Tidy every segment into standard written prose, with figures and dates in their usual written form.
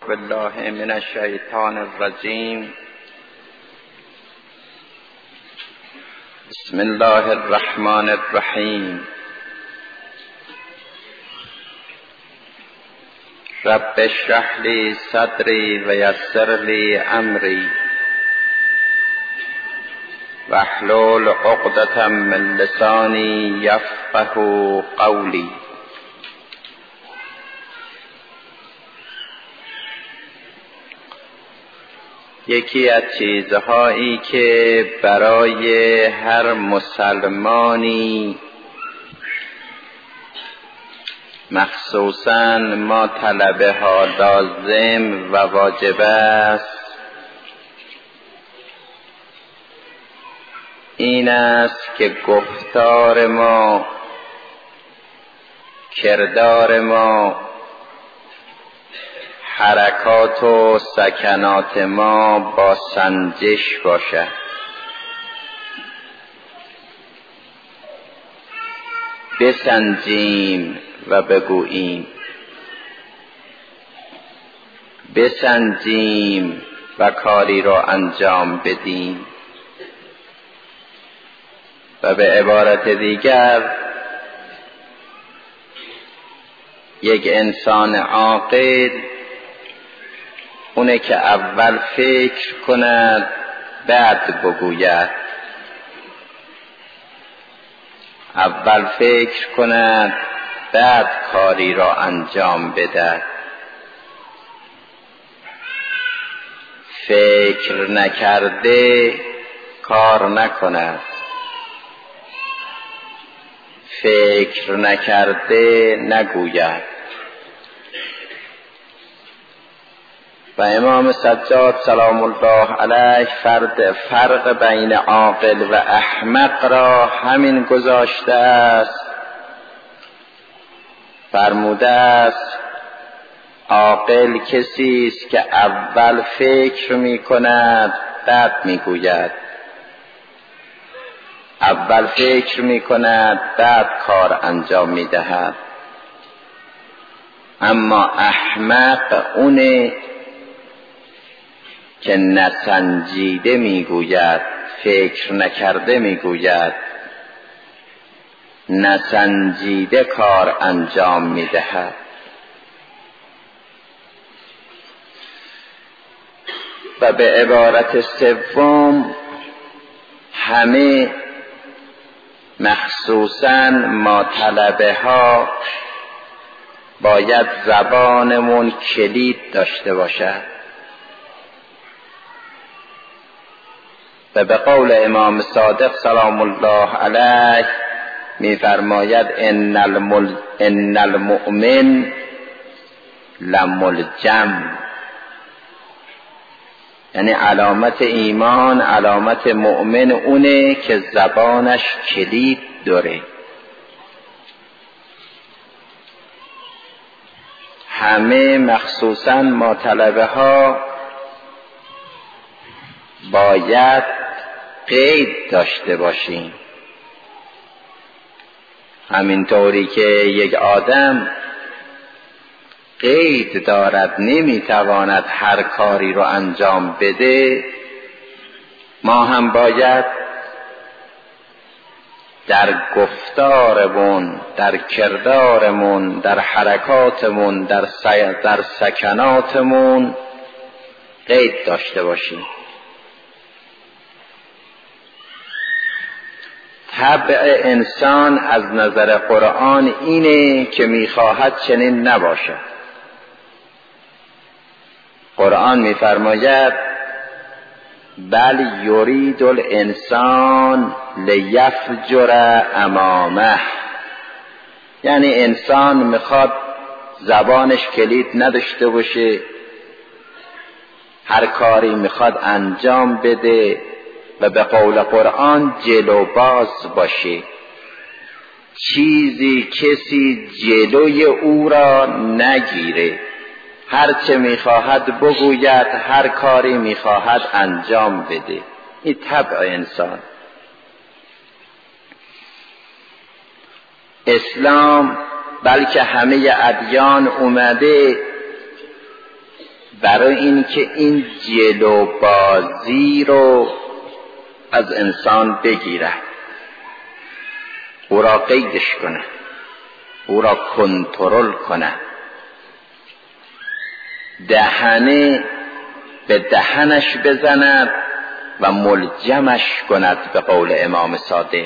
بالله من الشیطان الرجیم. بسم الله الرحمن الرحیم. رب اشرح لی صدری و یسر لی امری واحلل عقدة من لسانی یفقهوا قولی. یکی از چیزهایی که برای هر مسلمانی مخصوصاً ما طلبه ها لازم و واجب است این است که گفتار ما، کردار ما، حرکات و سکنات ما با سنجش باشد. بسنجیم و بگوییم، بسنجیم و کاری را انجام بدیم. و به عبارت دیگر یک انسان عاقل اونه که اول فکر کند بعد بگوید، اول فکر کند بعد کاری را انجام بدهد. فکر نکرده کار نکند، فکر نکرده نگوید. و امام سجاد سلام الله علیه فرق بین عاقل و احمق را همین گذاشته است. فرموده است عاقل کسی است که اول فکر می کند بعد می گوید، اول فکر می کند بعد کار انجام می دهد. اما احمق اونه که نسنجیده میگوید، فکر نکرده میگوید، نسنجیده کار انجام میدهد. و به عبارت سوم همه مخصوصاً ما طلبه ها باید زبانمون کلید داشته باشد. و به قول امام صادق سلام الله علیه می فرماید ان المؤمن لملجم، یعنی علامت ایمان، علامت مؤمن اونه که زبانش کلید داره. همه مخصوصاً ما طلبه ها باید قید داشته باشیم. همینطوری که یک آدم قید دارد، نمیتواند هر کاری رو انجام بده، ما هم باید در گفتارمون، در کردارمون، در حرکاتمون، در سکناتمون قید داشته باشیم. طبع انسان از نظر قرآن اینه که میخواهد چنین نباشد. قرآن میفرماید بل یرید الانسان لیفجر امامه، یعنی انسان میخواد زبانش کلید نداشته باشه، هر کاری میخواد انجام بده و به قول قرآن جلو باز باشه. کسی جلوی او را نگیره، هر چه میخواهد بگوید، هر کاری میخواهد انجام بده. این طبع انسان. اسلام بلکه همه ادیان اومده برای این که این جلو بازی رو از انسان بگیره، او را قیدش کنه، او را کنترل کنه، دهنه به دهنش بزند و ملجمش کند. به قول امام صادق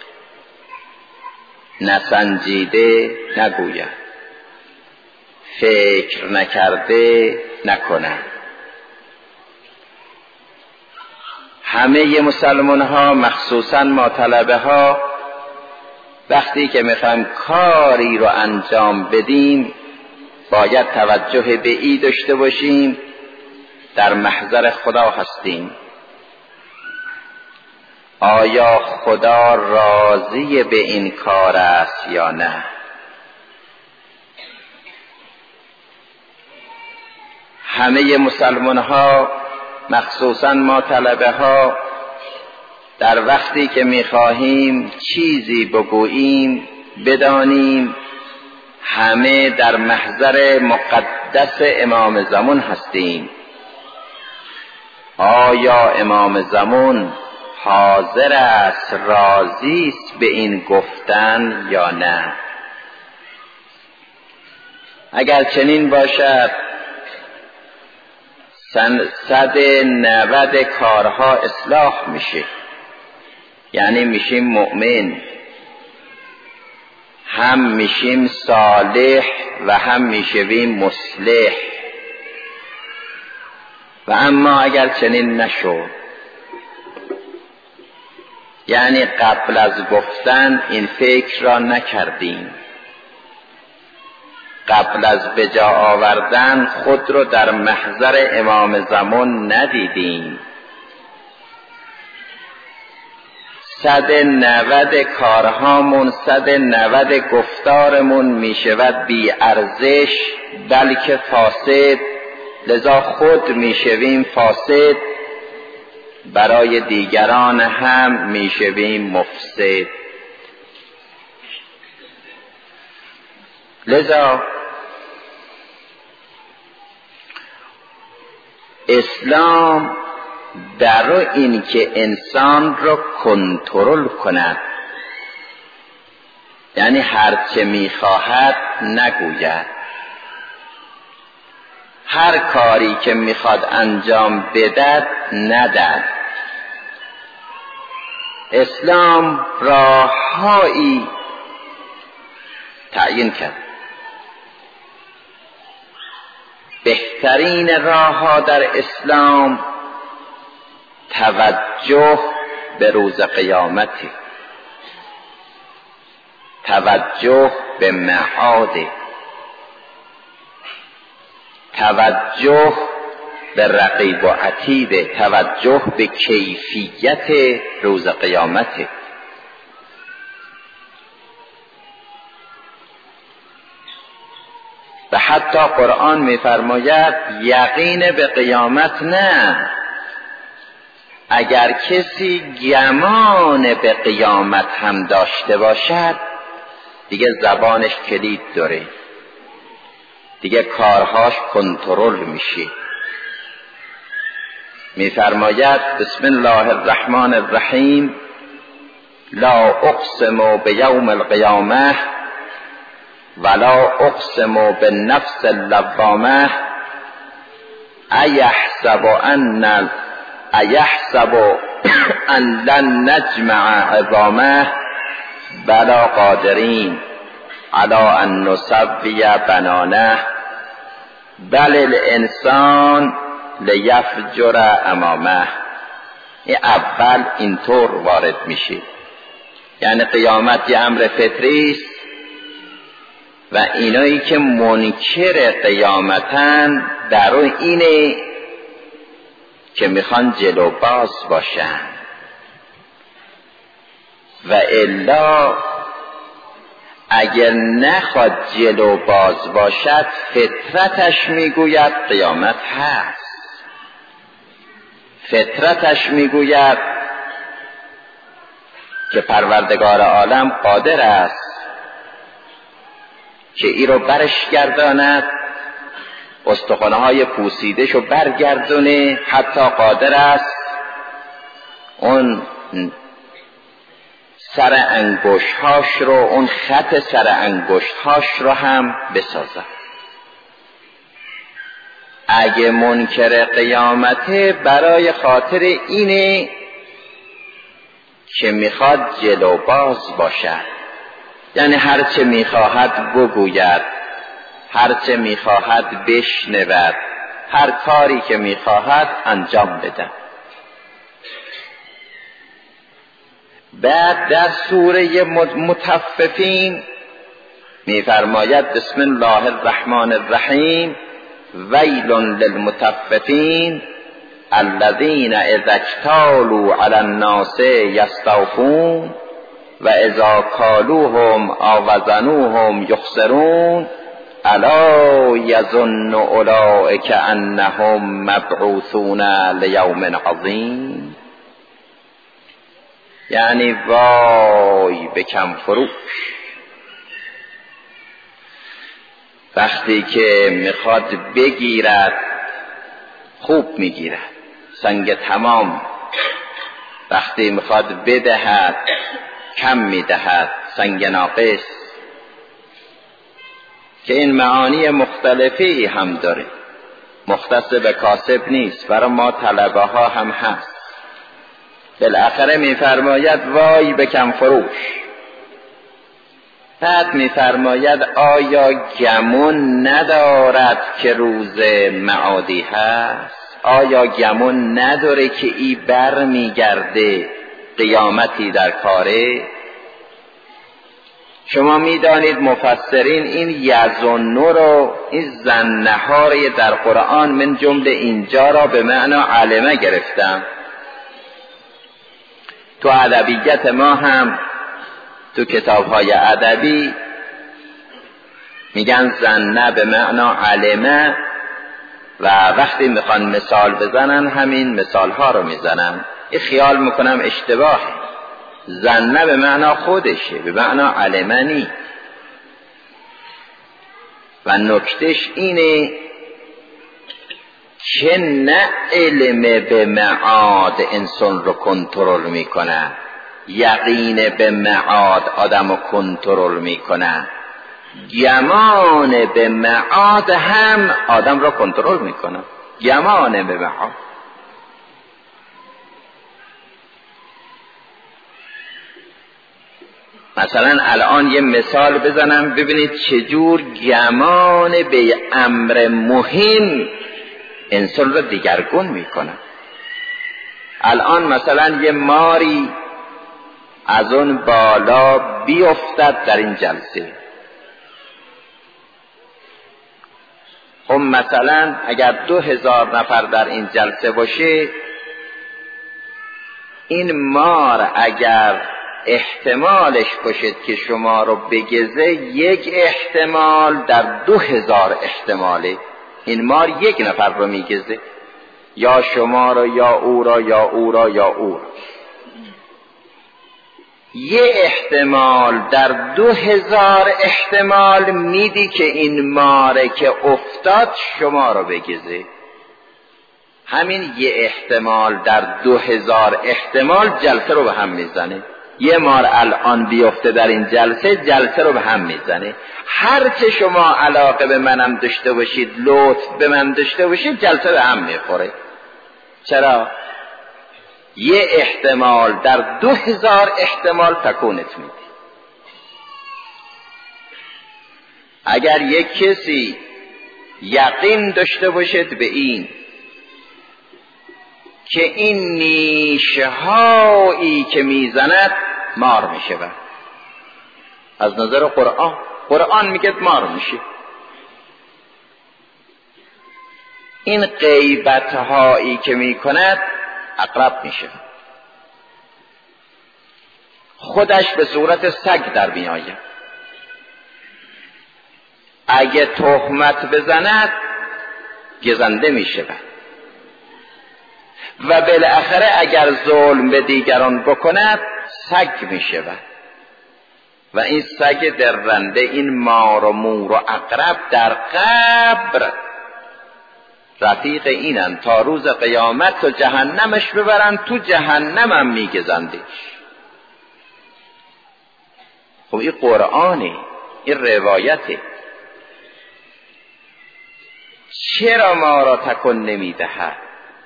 نسنجیده نگوید، فکر نکرده نکنه. همه مسلمان ها مخصوصا ما طلبه ها وقتی که میخوایم کاری رو انجام بدیم باید توجه به این داشته باشیم در محضر خدا هستیم. آیا خدا راضی به این کار است یا نه؟ همه مسلمان ها مخصوصا ما طلبه ها در وقتی که میخواهیم چیزی بگوییم بدانیم همه در محضر مقدس امام زمان هستیم. آیا امام زمان حاضر است، راضی است به این گفتن یا نه؟ اگر چنین باشد 190 کارها اصلاح میشه، یعنی میشیم مؤمن، هم میشیم صالح و هم میشویم مصلح. و اما اگر چنین نشد، یعنی قبل از گفتن این فکر را نکردیم، قبل از به جا آوردن خود رو در محضر امام زمان ندیدیم، 190 کارهامون، 190 گفتارمون می شود بی ارزش بلکه فاسد، لذا خود می شویم فاسد، برای دیگران هم می شویم مفسد. لذا اسلام در این که انسان رو کنترل کند، یعنی هرچه میخواهد نگوید، هر کاری که میخواد انجام بدهد ندهد. اسلام راههایی تعیین کرد. بهترین راهها در اسلام توجه به روز قیامت، توجه به معاد، توجه به رقیب و عتید، توجه به کیفیت روز قیامت. و حتی قرآن می‌فرماید یقین به قیامت نه، اگر کسی گمان به قیامت هم داشته باشد دیگه زبانش کلید داره، دیگه کارهاش کنترل میشه. میفرماید بسم الله الرحمن الرحیم لا اقسم بیوم القیامه ولا اقسم بالنفس اللوامه ایحسب ان لن نجمع عظامه بلا قادرین علی ان نسوی بنانه بل الانسان لیفجر امامه. این اول اینطور وارد میشه، یعنی قیامت یه امر فطری است و اینایی که منکر قیامتن در اینه که میخوان جلو باز باشن، و الا اگر نخواد جلو باز باشد فطرتش میگوید قیامت هست، فطرتش میگوید که پروردگار عالم قادر است که ای رو برش گرداند استخوان‌های پوسیده‌شو برگردونه، حتی قادر است اون سر انگشت‌هاش رو، اون خط سر انگشت‌هاش رو هم بسازه. اگه منکر قیامته برای خاطر اینه که میخواد جلو باز باشد، یعنی هرچه میخواهد بگوید، هرچه میخواهد بشنود، هر کاری که میخواهد انجام بده. بعد در سوره مطففین میفرماید بسم الله الرحمن الرحیم ویل للمطففین الذین اذا اکتالوا علی الناس یستوفون و اذا کالوهم او وزنوهم یخسرون الا یظن اولئک انهم مبعوثون لیوم عظیم. یعنی وای به کم فروش وقتی که میخواد بگیرد خوب میگیرد، سنگ تمام. وقتی میخواد بدهد کم میدهد، سنگ ناقص. که این معانی مختلفی هم داره، مختص به کاسب نیست، برای ما طلبه ها هم هست. بالاخره میفرماید وای به کم فروش. بعد میفرماید آیا گمون ندارد که روز معادی هست؟ آیا گمون نداره که ای بر میگرده، قیامتی در کاره؟ شما میدانید مفسرین این یظنوا رو، این ظنها رو در قرآن من جمله اینجا را به معنا علمه گرفتم. تو ادبیات ما هم، تو کتاب‌های ادبی میگن ظنه به معنا علمه، و وقتی میخوان مثال بزنن همین مثالها رو میزنن. این خیال میکنم اشتباهه. ظنه به معنا خودشه، به معنا علمه نی. و نکتش اینه که نه علم به معاد انسان رو کنترل میکنه، یقین به معاد آدم رو کنترل میکنه، گمان به معاد هم آدم رو کنترل میکنه. گمان به معاد. مثلا الان یه مثال بزنم ببینید چجور گمان به امر مهم انسان رو دیگرگون میکنه. الان مثلا یه ماری از اون بالا بیفتد در این جلسه. خب مثلا اگر 2000 نفر در این جلسه باشه، این مار اگر احتمالش باشد که شما رو بگزه، یک احتمال در 2000 احتماله. این مار یک نفر رو میگزه، یا شما رو یا او را یا او را یا او را. یه احتمال در 2000 احتمال میدی که این ماره که افتاد شما رو بگزه. همین یه احتمال در 2000 احتمال جلسه رو به هم میزنه. یه مار الان بیفته در این جلسه رو به هم میزنه. هرچه شما علاقه به منم داشته باشید، لطف به من داشته باشید، جلسه به هم میخوره. چرا؟ یه احتمال در 2000 احتمال تکونت میده. اگر یک کسی یقین داشته باشد به این که این نیشهایی که میزند مار میشه، از نظر قرآن میگه مار میشه. این غیبتهایی که میکند عقرب میشه. خودش به صورت سگ در میآید. اگه تهمت بزند گزنده میشه. و بالاخره اگر ظلم به دیگران بکند سگ میشه. و این سگ درنده، این مار و مور و عقرب در قبر رفیق اینن تا روز قیامت تو جهنمش ببرن، تو جهنمم میگزندش. خب این قرآنه، این روایته. چرا ما را تکون نمیدهد؟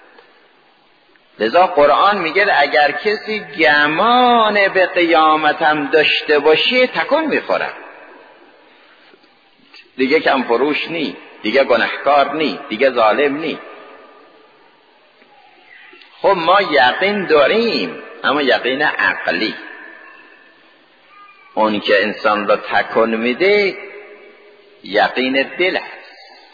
لذا قرآن میگه اگر کسی گمان به قیامتم داشته باشه تکون میخوره، دیگه کم فروش نی، دیگه گناهکار نی، دیگه ظالم نی. خب ما یقین داریم، اما یقین عقلی. اون که انسان را تکون میده یقین دل است،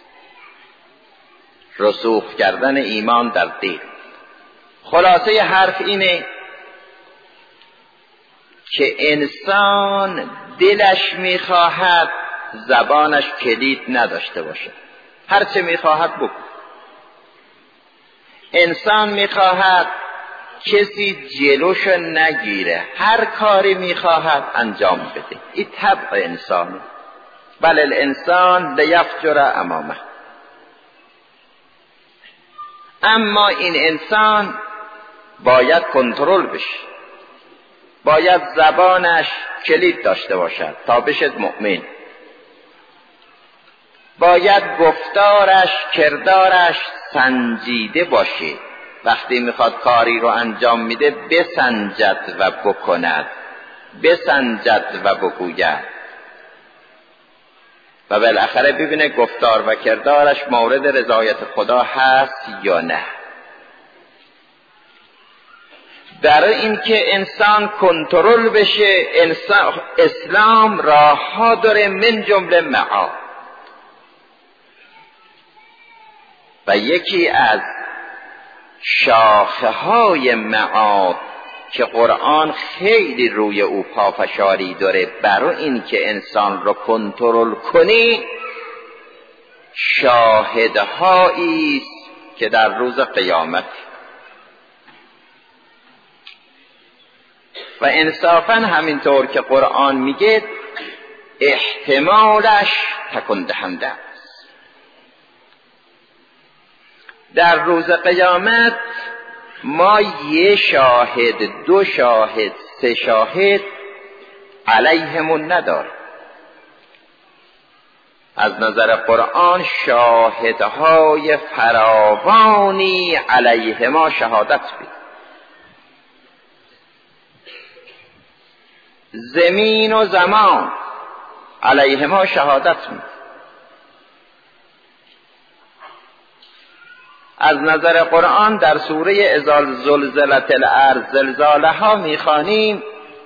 رسوخ کردن ایمان در دل. خلاصه حرف اینه که انسان دلش میخواهد زبانش کلید نداشته باشه، هر چه میخواهد بکن. انسان میخواهد کسی جلوش نگیره، هر کاری میخواهد انجام بده. این طبع انسانه. بل الانسان لیفجر امامه. اما این انسان باید کنترل بشه، باید زبانش کلید داشته باشد تا بشد مؤمن. باید گفتارش، کردارش سنجیده باشه، وقتی میخواد کاری رو انجام میده بسنجد و بکند، بسنجد و بگوید و بالاخره ببینه گفتار و کردارش مورد رضایت خدا هست یا نه. برای اینکه انسان کنترل بشه، اسلام راه ها داره، من جمله معاد. و یکی از شاخه های معاد که قرآن خیلی روی او پافشاری داره برای این که انسان رو کنترل کنی، شاهدهایی است که در روز قیامت و انصافاً همینطور که قرآن میگه احتمالش تکون دهنده است. در روز قیامت ما یه شاهد، دو شاهد، سه شاهد علیهمون نداریم. از نظر قرآن شاهدهای فراوانی علیه ما شهادت بید. زمین و زمان علیه ما شهادت بید. از نظر قرآن در سوره اذا زلزلت الارض زلزالها میخوانیم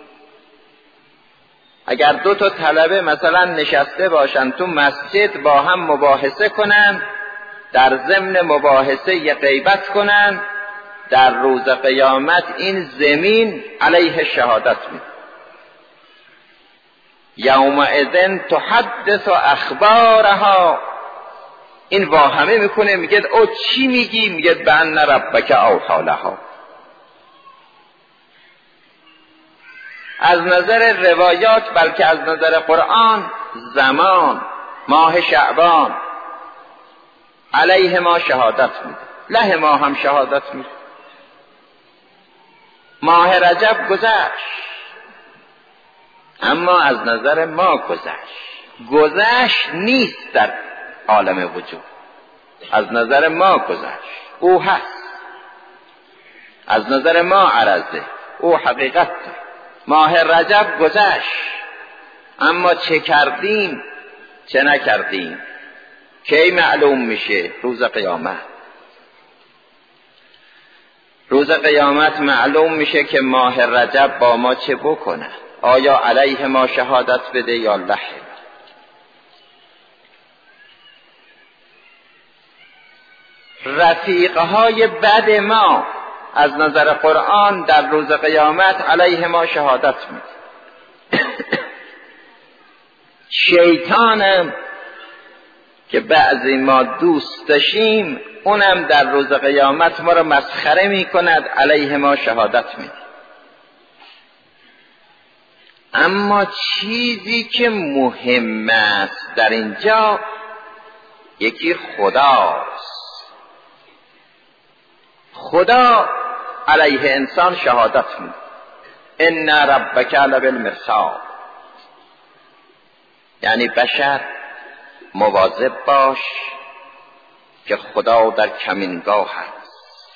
اگر دو تا طلبه مثلا نشسته باشن تو مسجد با هم مباحثه کنن، در ضمن مباحثه یه غیبت کنن، در روز قیامت این زمین علیه شهادت میده. یومئذ تحدث اخبارها، این واهمه میکنه، میگه او چی میگی؟ میگه بأن ربک اوحی لها. از نظر روایات بلکه از نظر قرآن زمان ماه شعبان علیه ما شهادت میده، له ما هم شهادت میده. ماه رجب گذشت اما از نظر ما گذشت نیست در عالم وجود، از نظر ما گذشت، او هست. از نظر ما عرضه، او حقیقت ده. ماه رجب گذشت اما چه کردیم چه نکردیم کی معلوم میشه؟ روز قیامت. روز قیامت معلوم میشه که ماه رجب با ما چه بکنه، آیا علیه ما شهادت بده یا له. رفیقهای بد ما از نظر قرآن در روز قیامت علیه ما شهادت میده. شیطانم که بعضی ما دوست داشتیم اونم در روز قیامت ما رو مسخره میکند، علیه ما شهادت میده. اما چیزی که مهم است در اینجا یکی خداست. خدا علیه انسان شهادت میده. ان ربک لبالمرصاد، یعنی بشر مواظب باش که خدا در کمینگاه هست.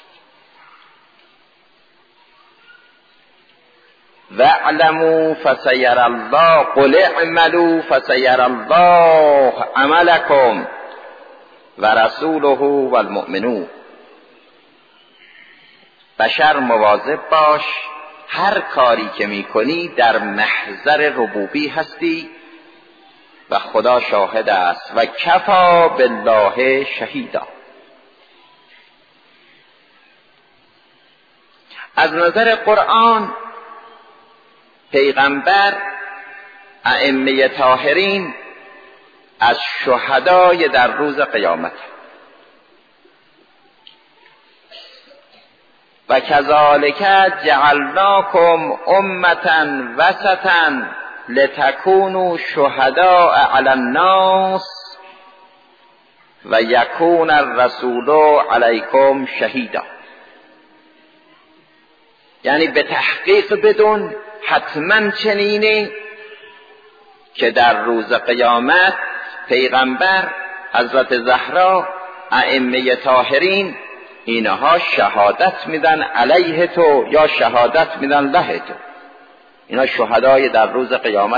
واعلموا فسیر الله قل اعملوا فسیر الله عملکم ورسوله والمؤمنون. بشر مواظب باش، هر کاری که میکنی در محضر ربوبی هستی و خدا شاهد است و کفا بالله شهیدا. از نظر قرآن پیغمبر، ائمه طاهرین از شهدای در روز قیامت و کذالک جعلناکم امة وسطا لتکونوا شهداء علی الناس و یکون الرسول علیکم شهیدا. یعنی به تحقیق بدون حتما چنینه که در روز قیامت پیغمبر، حضرت زهرا، ائمه طاهرین اینها شهادت میدن علیه تو یا شهادت میدن له تو. اینا شهدای در روز قیامت.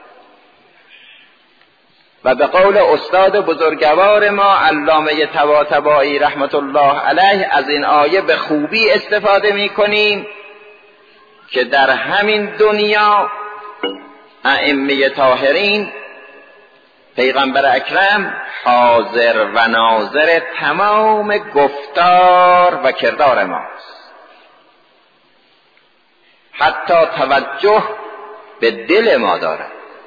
و به قول استاد بزرگوار ما علامه طباطبایی رحمت الله علیه از این آیه به خوبی استفاده میکنیم که در همین دنیا ائمه طاهرین، پیغمبر اکرم حاضر و ناظر تمام گفتار و کردار ماست، حتی توجه به دل ما داره.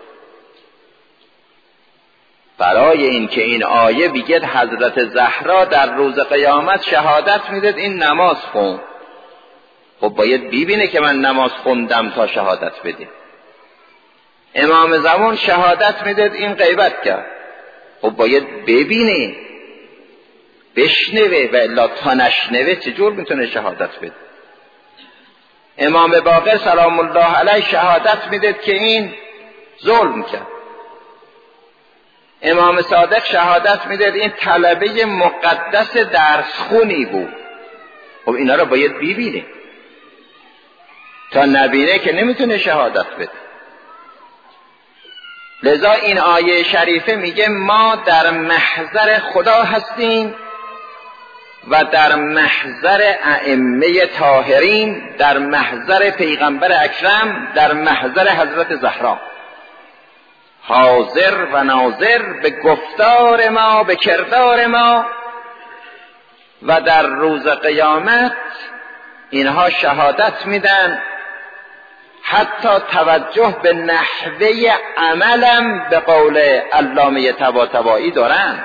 برای اینکه این آیه بگید حضرت زهرا در روز قیامت شهادت میدید این نماز خون، خب باید ببینه که من نماز خوندم تا شهادت بده. امام زمان شهادت میدید این غیبت کرد، خب باید ببینه، بشنوه، و الا تا نشنوه چجور میتونه شهادت بده؟ امام باقر سلام الله علیه شهادت میدید که این ظلم کرد. امام صادق شهادت میدید این طلبه مقدس درسخونی بود. خب اینا رو باید ببینه، تا نبینه که نمیتونه شهادت بده. لذا این آیه شریفه میگه ما در محضر خدا هستیم و در محضر ائمه طاهرین، در محضر پیغمبر اکرم، در محضر حضرت زهرا، حاضر و ناظر به گفتار ما، به کردار ما. و در روز قیامت اینها شهادت میدن، حتی توجه به نحوه عملم به قول علامه طباطبایی دارن.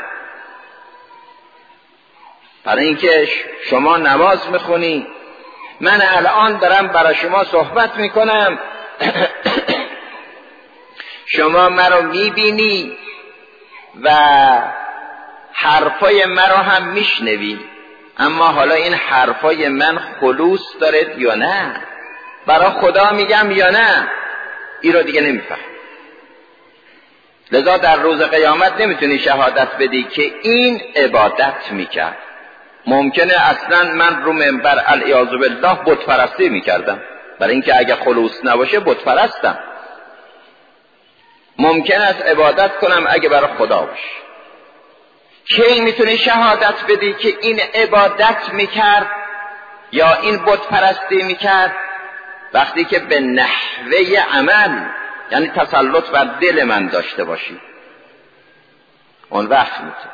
برای اینکه شما نماز میخونی، من الان دارم برای شما صحبت میکنم شما مرا میبینی و حرفای مرا هم میشنوی، اما حالا این حرفای من خلوص دارد یا نه؟ برای خدا میگم یا نه؟ این رو دیگه نمیفهم. لذا در روز قیامت نمیتونی شهادت بدی که این عبادت میکرد. ممکنه اصلا من رو منبر العیاذ بالله بت پرستی میکردم، برای اینکه اگه خلوص نباشه بت پرستم. ممکن است عبادت کنم اگه برای خدا باشه. کی میتونی شهادت بدی که این عبادت میکرد یا این بت پرستی میکرد؟ وقتی که به نحوه عمل، یعنی تسلط بر دل من داشته باشی، اون وقت میتونی.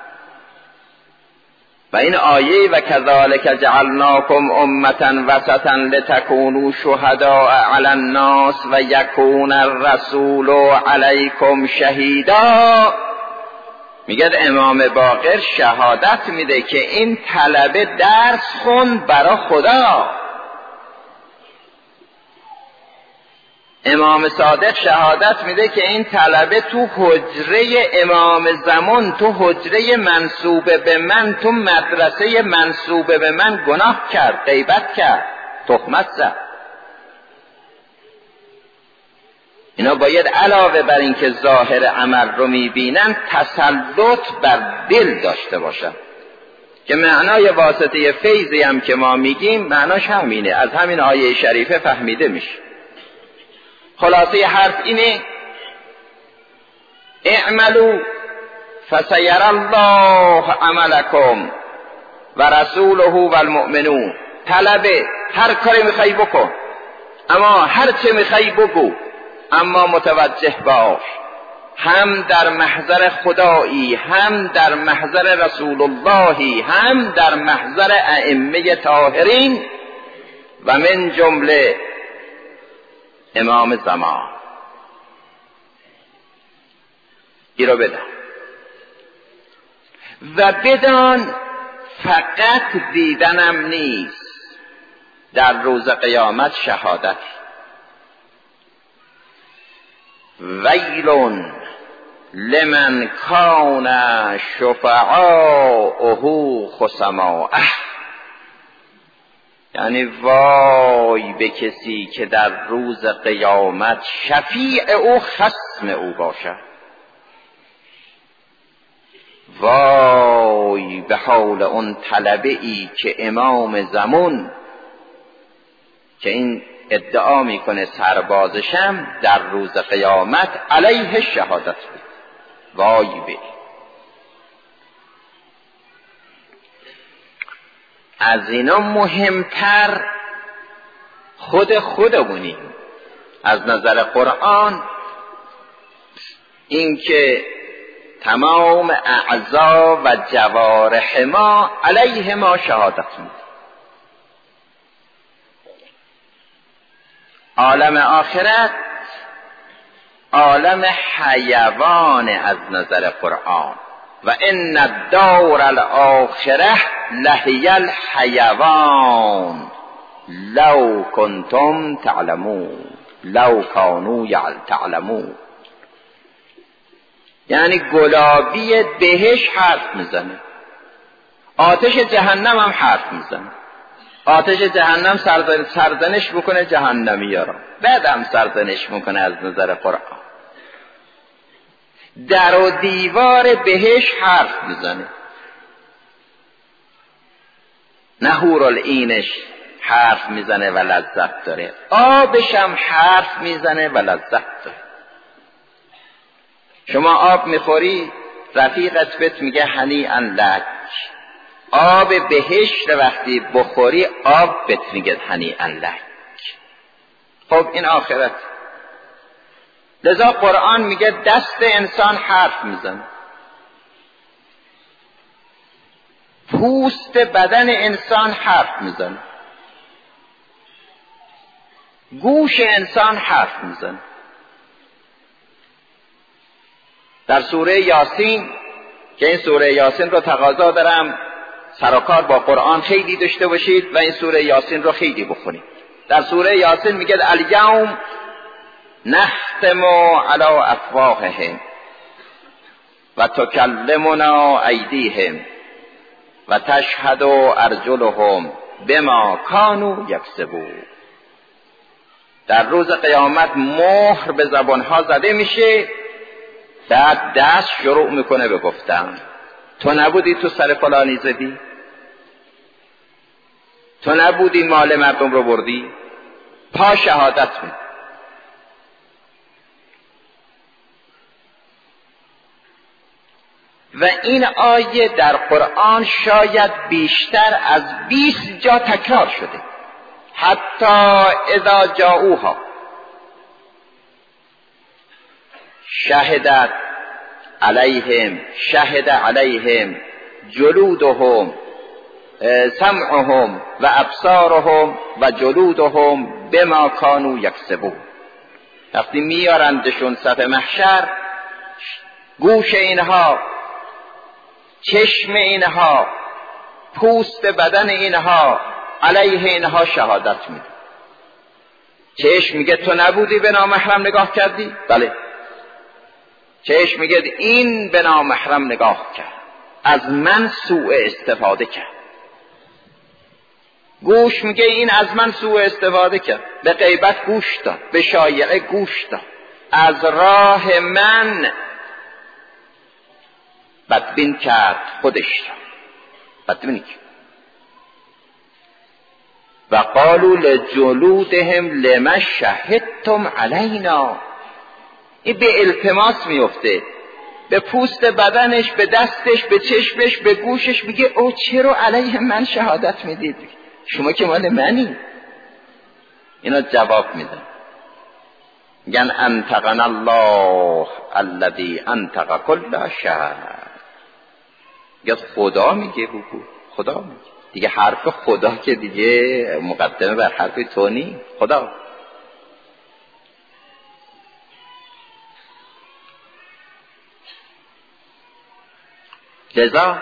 و این آیه و کذالک جعلناکم امة وسطا لتکونوا شهداء علی الناس و یکون الرسول علیکم شهیدا، میگه امام باقر شهادت میده که این طلبه درس خون برای خدا. امام صادق شهادت میده که این طلبه تو حجره امام زمان، تو حجره منسوب به من، تو مدرسه منسوب به من گناه کرد، غیبت کرد، تهمت زد. اینا باید علاوه بر این که ظاهر عمل رو میبینن تسلط بر دل داشته باشن، که معنای واسطه فیضی هم که ما میگیم معناش همینه، از همین آیه شریفه فهمیده میشه. خلاصه حرف اینه: اعملوا فسیر الله عملکم و رسوله و المؤمنون. طلبه هر کاری میخوای بکن، اما هر چه میخوای بگو، اما متوجه باش هم در محضر خدایی، هم در محضر رسول اللهی، هم در محضر ائمه طاهرین و من جمله امام زمان. این رو بدان و بدان فقط دیدنم نیست، در روز قیامت شهادت. ویل لمن کان شفعاؤه خصماءه، یعنی وای به کسی که در روز قیامت شفیع او خصم او باشد. وای به حال اون طلبه ای که امام زمان که این ادعا میکنه سربازشم در روز قیامت علیه شهادت بود. وای به از اینا مهمتر خودمونیم از نظر قرآن، اینکه تمام اعضا و جوارح ما علیه ما شهادت میده. عالم آخرت عالم حیوان از نظر قرآن، و ان الدار الاخره لهی الحیوان لو کنتم تعلمون لو کانوا تعلمون. یعنی گلابی بهش حرف میزنه، آتش جهنم هم حرف میزنه. آتش جهنم سرزنش بکنه جهنمی ها را، بعدم سرزنش میکنه از نظر قرآن. در و دیوار بهش حرف میزنه، نه حورالعینش حرف میزنه و لذت داره، آبش هم حرف میزنه و لذت داره. شما آب میخوری، رفیقت بهت میگه هنیئا لک. آب بهشت وقتی بخوری آب بهت میگه هنیئا لک. خب این آخرت. لذا قرآن میگه دست انسان حرف میزنه، پوست بدن انسان حرف میزنه، گوش انسان حرف میزنه. در سوره یاسین که این سوره یاسین رو تقاضا دارم سر و کار با قرآن خیلی داشته باشید و این سوره یاسین رو خیلی بخونید. در سوره یاسین میگه الیوم نختم علی افواههم و تکلمنا ایدیهم و تشهد ارجلهم بما کانوا یکسبون. در روز قیامت مهر به زبانها زده میشه، بعد دست شروع میکنه به گفتن. تو نبودی تو سر فلانی زدی؟ تو نبودی مال مردم رو بردی؟ پا شهادت میده. و این آیه در قرآن شاید بیشتر از 20 جا تکرار شده. حتی اذا جاءوها شهد علیهم جلودهم سمعهم و ابصارهم و جلودهم بما کانوا یکسبون. وقتی میارندشون صف محشر، گوش اینها، چشم اینها، پوست بدن اینها علیه اینها شهادت میده. چشم میگه تو نبودی به نامحرم نگاه کردی؟ بله. چشم میگه این به نامحرم نگاه کرد، از من سوء استفاده کرد. گوش میگه این از من سوء استفاده کرد، به غیبت گوش داد، به شایعه گوش داد، از راه من بدبین کرد خودش را، بدبین کرد. و قالوا لجلودهم لما شهدتم علینا. این به التماس میفته، به پوست بدنش، به دستش، به چشمش، به گوشش، میگه او چرا علیه من شهادت میدید؟ شما که مال منی. اینا جواب میدن، میگن انطقنا الله الذی انطق کل شیء. میگه خدا میگه، بگو خدا میگه دیگه. حرف خدا که دیگه مقدمه بر حرف تو نی، خدا. لذا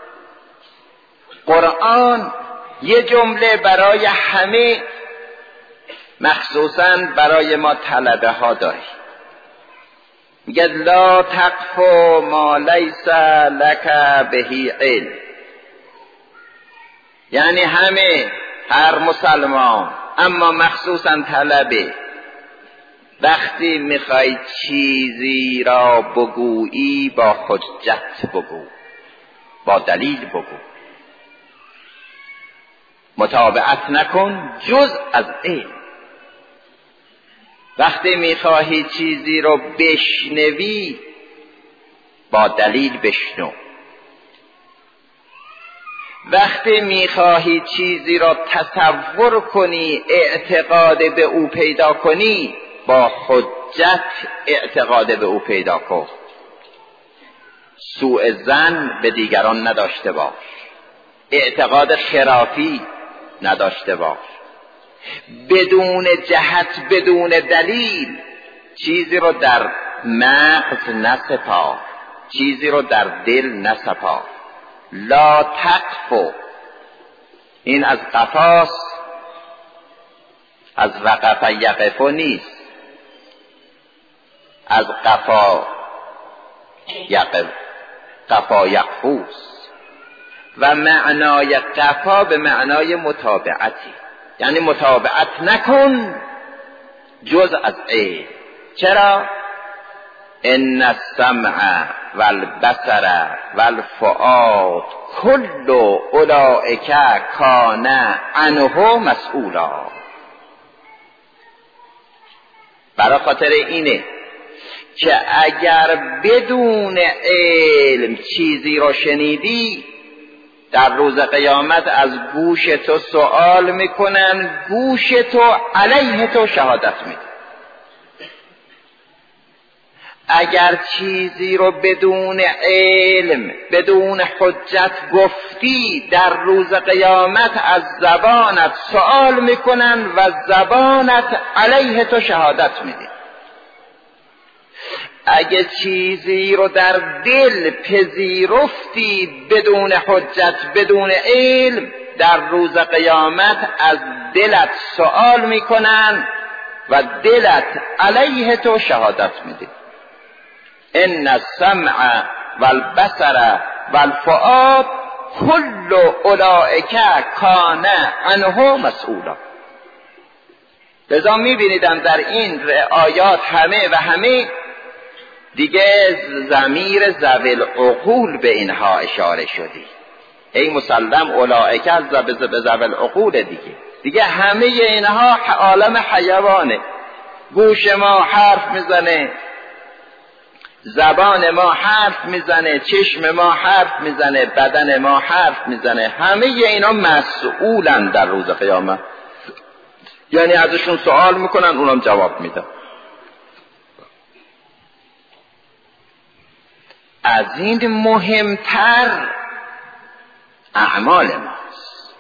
قرآن یه جمله برای همه، مخصوصاً برای ما طلبه ها داره. میگه لا تقف ما لیس لک به علم. یعنی همه، هر مسلمان، اما مخصوصاً طلبه، وقتی میخوای چیزی را بگویی با حجت بگو، با دلیل بگو، متابعت نکن جز از علم. وقتی میخواهی چیزی رو بشنوی با دلیل بشنو. وقتی میخواهی چیزی را تصور کنی، اعتقاد به او پیدا کنی، با حجت اعتقاد به او پیدا کن. سوء ظن به دیگران نداشته باش، اعتقاد خرافی نداشته باش، بدون جهت، بدون دلیل چیزی رو در مغز نسپار، چیزی رو در دل نسپار. لا تقف، این از قفاست، از وقف یقف نیست، از قفا یقف، قفا یقفوست. و معنای قفا به معنای متابعتی، یعنی متابعت نکن جز از علم. چرا؟ ان السمع والبصر والفؤاد کل اولئک کان عنه مسئولا. برای خاطر اینه که اگر بدون علم چیزی رو شنیدی، در روز قیامت از گوش تو سوال میکنن، گوش تو علیه تو شهادت میده. اگر چیزی رو بدون علم، بدون حجت گفتی، در روز قیامت از زبانت سوال میکنن و زبانت علیه تو شهادت میده. اگه چیزی رو در دل پذیرفتی بدون حجت، بدون علم، در روز قیامت از دلت سوال میکنن و دلت علیه تو شهادت میده. ان السمع والبصر والفؤاد کل اولئک کان عنه مسئولا. لذا میبینیدم در این آیات همه دیگه ضمیر ذوی العقول به اینها اشاره شدی. ای مسلم اولئک از ذوی العقول دیگه همه اینها عالم حیوانه. گوش ما حرف میزنه، زبان ما حرف میزنه، چشم ما حرف میزنه، بدن ما حرف میزنه. همه اینا مسئولن در روز قیامت، یعنی ازشون سوال میکنن، اونم جواب میدن. از این مهمتر اعمال ماست.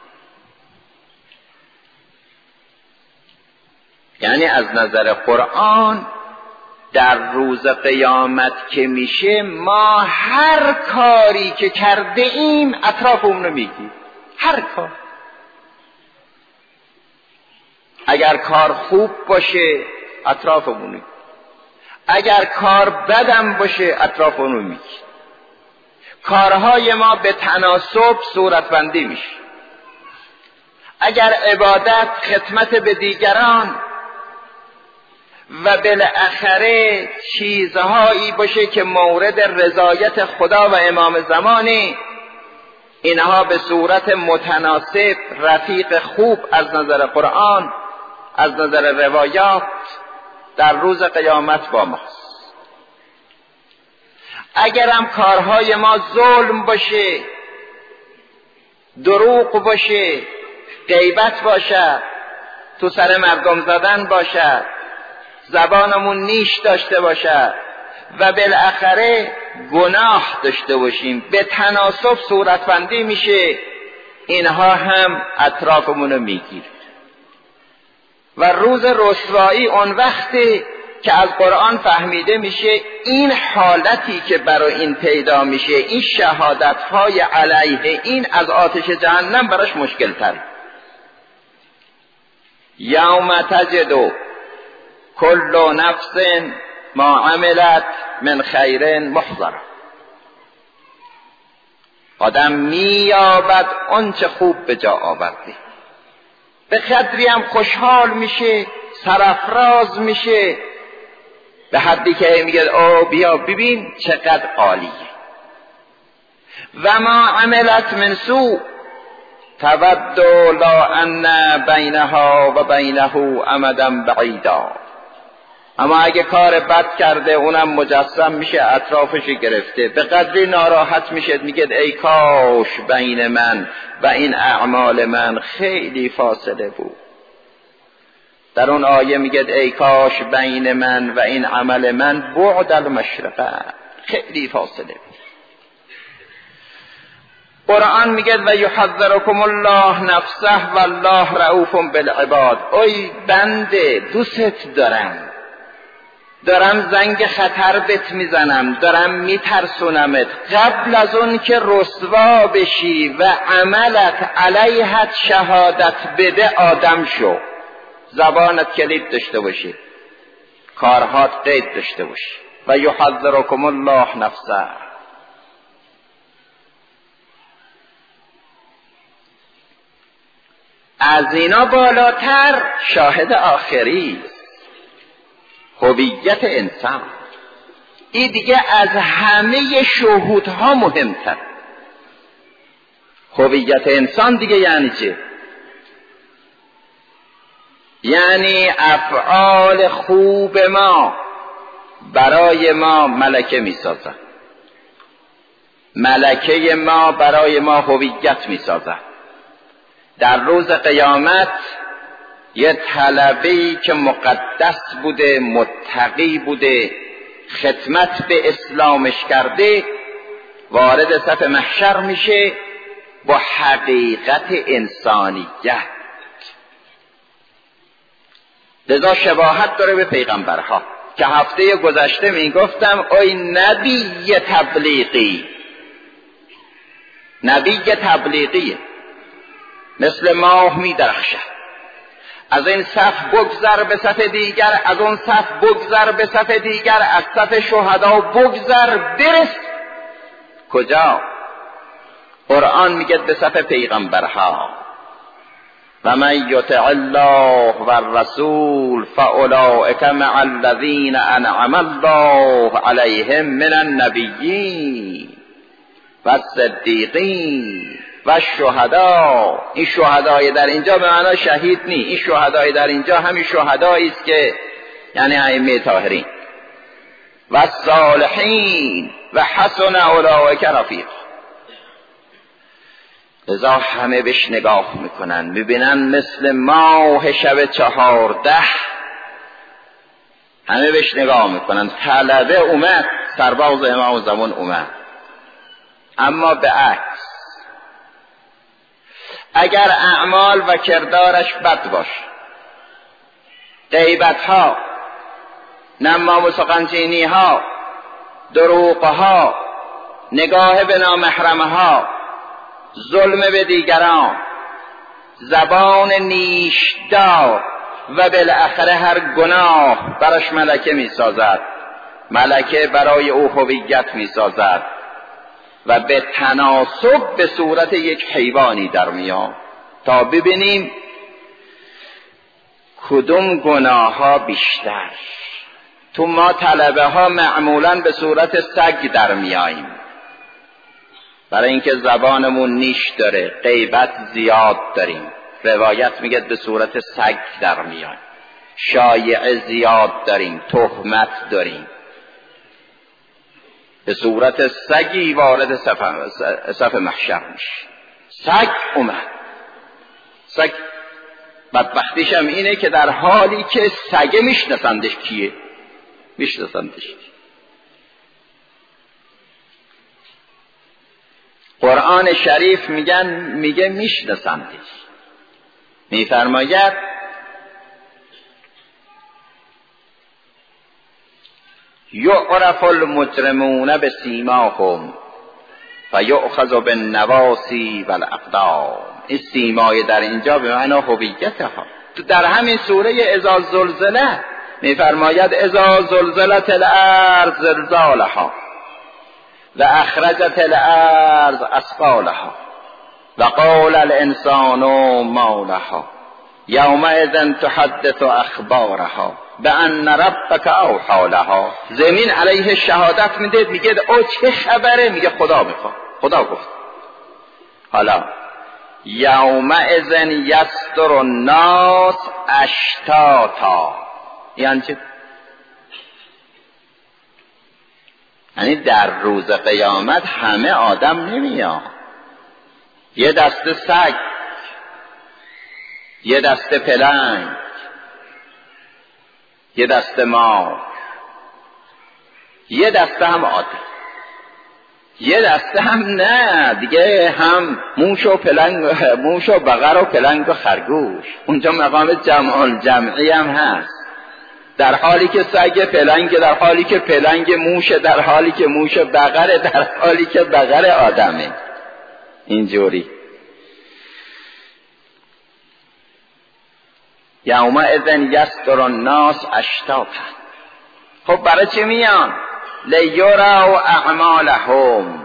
یعنی از نظر قرآن در روز قیامت که میشه، ما هر کاری که کرده ایم اطراف اون رو میگیم. هر کار اگر کار خوب باشه اطرافمون، اگر کار بدم باشه اطرافمون میگی. کارهای ما به تناسب صورتبندی میشه. اگر عبادت خدمت به دیگران و بالاخره چیزهایی باشه که مورد رضایت خدا و امام زمانی، اینها به صورت متناسب رفیق خوب از نظر قرآن، از نظر روایات در روز قیامت با ماست. اگرم کارهای ما ظلم باشه، دروغ باشه، غیبت باشه، تو سر مردم زدن باشه، زبانمون نیش داشته باشه و بالاخره گناه داشته باشیم، به تناسب صورتبندی میشه، اینها هم اطرافمونو میگیره. و روز رسوایی اون وقتی که از قرآن فهمیده میشه این حالتی که برای این پیدا میشه، این شهادت‌های علیه این از آتش جهنم براش مشکل تر. یوم تجد کل نفس ما عملت من خیر محضر. آدم مییابد آنچه خوب به جا آورده، به قدری هم خوشحال میشه، سرافراز میشه، به حدی که میگه او بیا ببین چقدر عالیه. و ما عملت من سوء تود لا ان بینها و بینه امدا بعیدا. اما اگه کار بد کرده اونم مجسم میشه، اطرافش گرفته، به قدری ناراحت میشه، میگه ای کاش بین من و این اعمال من خیلی فاصله بود. در اون آیه میگه ای کاش بین من و این عمل من بعد المشرقه، خیلی فاصله بود. قرآن میگه و یحذرکم الله نفسه والله رؤوف بالعباد. ای بنده دوست دارم زنگ خطر بهت میزنم، دارم میترسونمت، قبل از اون که رسوا بشی و عملت علیهت شهادت بده آدم شو. زبانت کلید داشته باشی، کارهات قید داشته باشی. و یحذرکم الله نفسه. از اینا بالاتر شاهد آخری، هویت انسان. این دیگه از همه شهودها مهمتر. هویت انسان دیگه یعنی چه؟ یعنی افعال خوب ما برای ما ملکه می سازن، ملکه ما برای ما هویت می سازن. در روز قیامت یه طلبه‌ای که مقدس بوده، متقی بوده، خدمت به اسلامش کرده، وارد صف محشر میشه با حقیقت انسانیت. لذا شباهت داره به پیغمبرها که هفته گذشته میگفتم ای نبی تبلیغی، نبی تبلیغیه، مثل ماه میدرخشد. از این صف بگذر به صف دیگر، از اون صف بگذر به صف دیگر، از صف شهدا بگذر برس کجا؟ قرآن میگه به صف پیغمبرها. و من یطع الله و الرسول فاولئک مع الذین انعم الله علیهم من النبیین و الصدیقین و الشهدا. این شهدای در اینجا به معنی شهید نی، این شهدای در اینجا همین شهدایی است که یعنی ائمه طاهرین و الصالحین و حسن اولئک رفیق. لذا همه بهش نگاه میکنن، میبینن مثل ماه شب 14، همه بهش نگاه میکنن. طلبه اومد، سرباز امام زمان اومد. اما به عکس، اگر اعمال و کردارش بد باش، غیبت ها، نمام و سخنچینی ها، دروغ ها، نگاه به نامحرم ها، ظلم به دیگران، زبان نیشدار، و بالاخره هر گناه برش ملکه میسازد، ملکه برای او هویت میسازد و به تناسب به صورت یک حیوانی در میاد تا ببینیم کدوم گناه ها بیشتر. تو ما طلبه ها معمولا به صورت سگ در میاییم، برای اینکه زبانمون نیش داره، غیبت زیاد داریم، روایت میگه به صورت سگ در میاییم، شایعه زیاد داریم، تهمت داریم، به صورت سگی وارد صف محشر میشه. سگ اومد، سگ بدبختیش هم اینه که در حالی که سگه میشناسندش کیه، میشناسندش. قرآن شریف میگه میشناسندش، میفرماید یعرف المجرمون بسیماهم فیؤخذ بالنواصی والاقدام. این سیمای در اینجا به معنی هویتها. در همین سوره اذا زلزله میفرماید اذا زلزلت الارض زلزالها و اخرجت الارض اثقالها و قال الانسان ما لها یومئذ تحدث اخبارها بان ربک اوحی لها. زمین علیه شهادت میده، میگه او چه خبره؟ میگه خدا میخواد، خدا گفت. حالا یومئذ یصدر الناس اشتاتا، یعنی چه؟ یعنی در روز قیامت همه آدم نمیاد، یه دسته سگ، یه دسته پلنگ، یه دسته مار، یه دسته هم آدم، یه دسته هم نه دیگه، هم موش و پلنگ، موش و بقر و پلنگ و خرگوش. اونجا مقام جمعی هم هست، در حالی که سگ پلنگ، در حالی که پلنگ موش، در حالی که موش بقره، در حالی که بقر آدمه. اینجوری یومئذ یصدر الناس اشتاتا. خب برای چی میان؟ لیروا اعمالهم،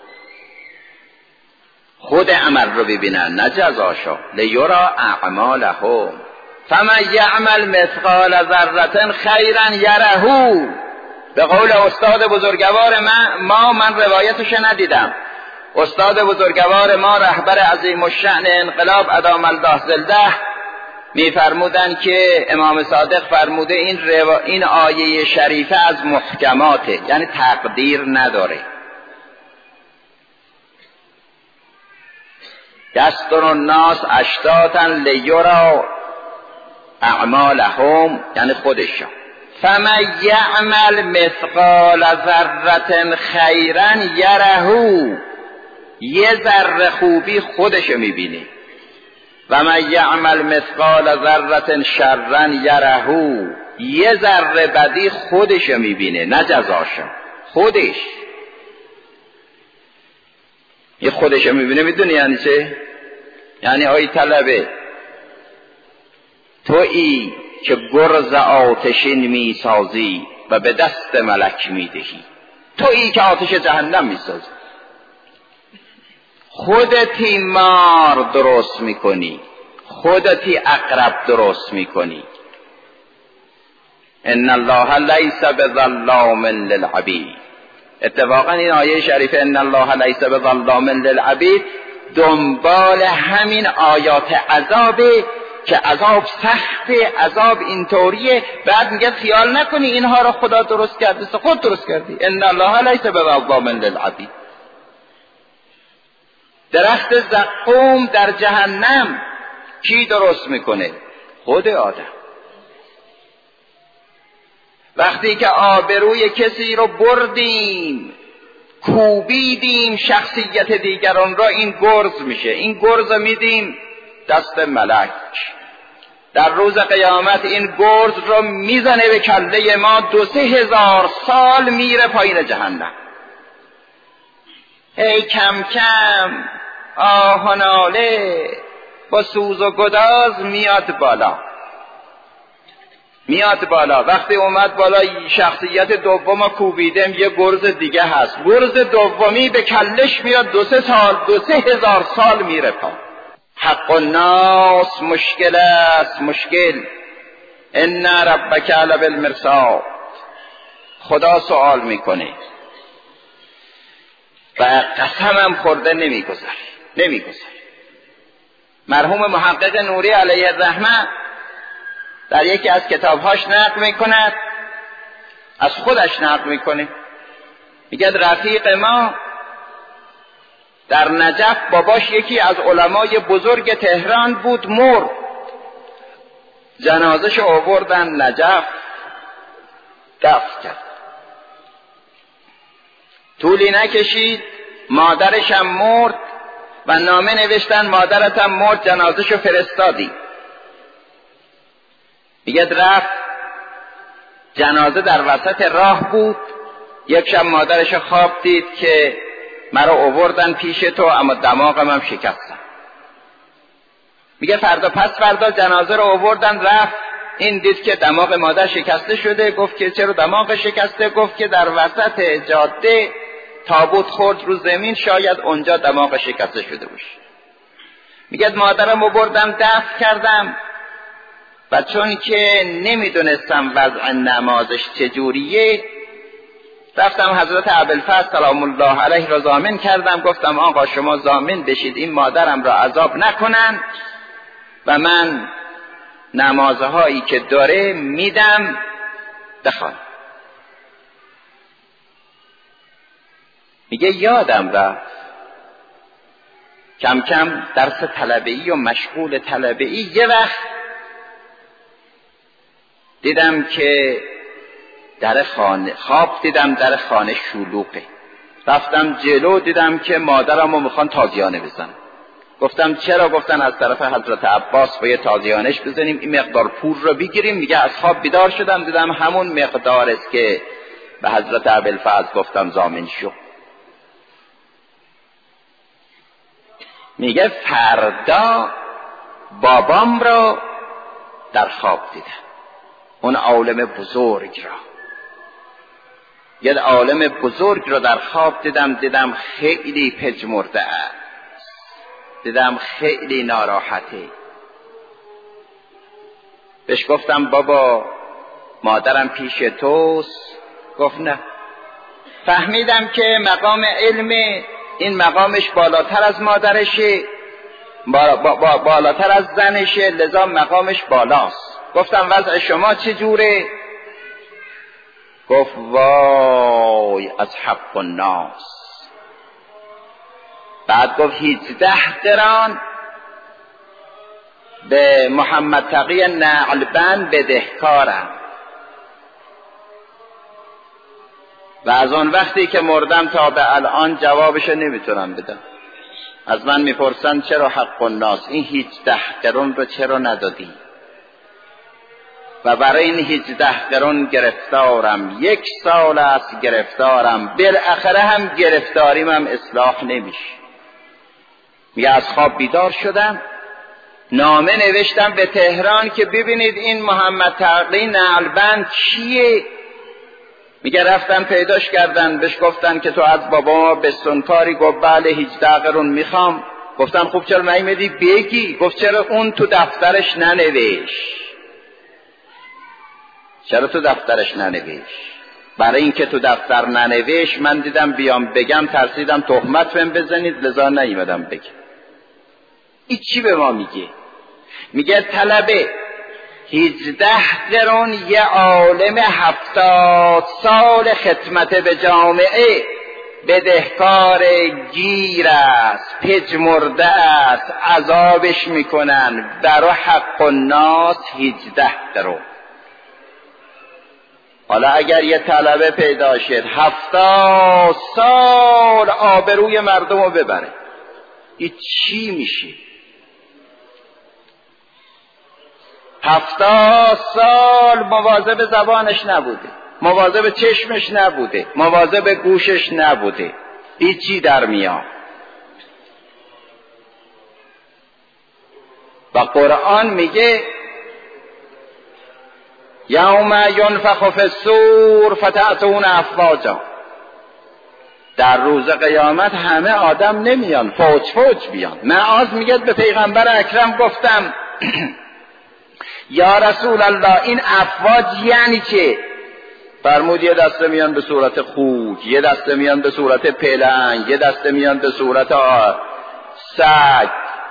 خود عمل رو ببینن نه جزاشو. لیروا اعمالهم فمن یعمل مثقال ذره خیرا یره. به قول استاد بزرگوار من روایتش ندیدم، استاد بزرگوار ما رهبر عظیم الشأن انقلاب ادام الله ظله میفرمودن که امام صادق فرموده این آیه شریفه از محکماته، یعنی تقدیر نداره. یصدر الناس اشتاتا لیروا اعمالهم، یعنی خودشون. فمن یعمل مثقال ذره خیرا یره، یه ذره خوبی خودشو میبینه. و من یعمل مثقال ذره شرا یره، یه ذره بدی خودشو میبینه نه جزاشو، خودش یه خودشو میبینه. میدونی یعنی چه؟ یعنی آی طلبه، تویی که گرز آتشین میسازی و به دست ملک میدهی، تویی که آتش جهنم میسازی، خودتی مار درست میکنی، خودتی عقرب درست میکنی. ان الله لیس بظلام للعبید. اتفاقا این آیه شریفه ان الله لیس بظلام للعبید دنبال همین آیات عذابه که عذاب سخته، عذاب اینطوریه. بعد میگه خیال نکنی اینها رو خدا درست کرده، خود درست کردی. ان الله لیس بظلام للعبید. درخت زقوم در جهنم کی درست میکنه؟ خود آدم. وقتی که آبروی کسی رو بردیم، کوبیدیم شخصیت دیگران را، این گرز میشه، این گرز میدیم دست ملک. در روز قیامت این گرز رو میزنه به کله ما، 2-3 هزار سال میره پایین جهنم. ای کم کم آه و ناله با سوز و گداز میاد بالا. میاد بالا. وقتی اومد بالا شخصیت دوم کوبیدم، یه گرز دیگه هست. گرز دومی به کلش میاد 2-3 هزار سال میره پا. حق الناس مشکل است، مشکل. ان ربک لبالمرصاد. خدا سوال میکنه و قسمم خورده نمیگذاره. مرحوم محقق نوری علیه الرحمه در یکی از کتابهاش نقل میکند، از خودش نقل میکنه، میگه رفیق ما در نجف، باباش یکی از علمای بزرگ تهران بود، مرد. جنازش آوردن نجف، دفن کرد. طولی نکشید مادرش هم مرد و نامه نوشتن مادرت هم مرد، جنازشو فرستادی. میگه رفت، جنازه در وسط راه بود. یک شب مادرش خواب دید که مرا آوردن پیش تو، اما دماغم هم شکستم. میگه فردا پس فردا جنازه رو آوردن، رفت، این دید که دماغ مادر شکسته شده. گفت که چرا دماغ شکسته؟ گفت که در وسط جاده تابوت خورد رو زمین، شاید اونجا دماغ شکسته شده باشه. میگه مادرم آوردم دفن کردم و چون که نمیدونستم وضع نمازش چجوریه، رفتم حضرت ابوالفضل سلام الله علیه را ضامن کردم. گفتم آقا شما ضامن بشید این مادرم را عذاب نکنن و من نمازهایی که داره میدم بخوان. میگه یادم رفت کم کم درس طلبه‌ای و مشغول طلبه‌ای، یه وقت دیدم که در خانه خواب دیدم، در خانه شلوغه. رفتم جلو، دیدم که مادرمو میخوان تازیانه بزنن. گفتم چرا؟ گفتن از طرف حضرت عباس باید تازیانش بزنیم، این مقدار پول رو بگیریم. میگه از خواب بیدار شدم، دیدم همون مقدار است که به حضرت ابوالفضل گفتم ضامن شو. میگه فردا بابام رو در خواب دیدم، اون عالم بزرگ را، یه عالم بزرگ رو در خواب دیدم خیلی پژمرده است، دیدم خیلی ناراحته. بهش گفتم بابا مادرم پیش توست؟ گفت نه. فهمیدم که مقام علم این مقامش بالاتر از مادرشه، بالاتر از زنشه، لذا مقامش بالاست. گفتم وضع شما چجوره؟ گفت وای از حق الناس. بعد گفت 18 قران به محمد تقی نعلبند بدهکارم و از اون وقتی که مردم تا به الان جوابشو نمیتونم بدم. از من میپرسن چرا حق الناس، این 18 قرون رو چرا ندادی؟ و برای این 18 قرون گرفتارم، 1 سال است گرفتارم، بالاخره هم گرفتاریم هم اصلاح نمیشه. میگه از خواب بیدار شدم، نامه نوشتم به تهران که ببینید این محمد تقی نعلبند کیه. میگه رفتم پیداش کردن، بهش گفتن که تو از بابا ما بستونکاری؟ گفت بله 18 قرون میخوام. گفتم خب چرا نیومدی بگی؟ گفت چرا اون تو دفترش ننوشت؟ چرا تو دفترش ننوشت؟ برای اینکه تو دفتر ننوشت من دیدم بیام بگم، ترسیدم تهمت بهم بزنید، لذا نیومدم بگم. این چی به ما میگه؟ میگه طلبه 18 قرون یه عالم 70 سال خدمت به جامعه بدهکار گیر است، پژمرده است، عذابش میکنن، برای حق الناس 18 قرون. حالا اگر یه طلبه پیدا شد 70 سال آبروی مردم رو ببره، این چی میشه؟ 70 سال مواظب زبانش نبوده، مواظب چشمش نبوده، مواظب گوشش نبوده، هیچی در میاد. و قرآن میگه یوم ینفخ فی الصور فتأتون افواجا. در روز قیامت همه آدم نمیان، فوج فوج بیان. معاذ میگه به پیغمبر اکرم گفتم یا رسول الله این افواج یعنی چه؟ فرمود یه دسته میان به صورت خوک، یه دسته میان به صورت پلنگ، یه دسته میان به صورت سگ.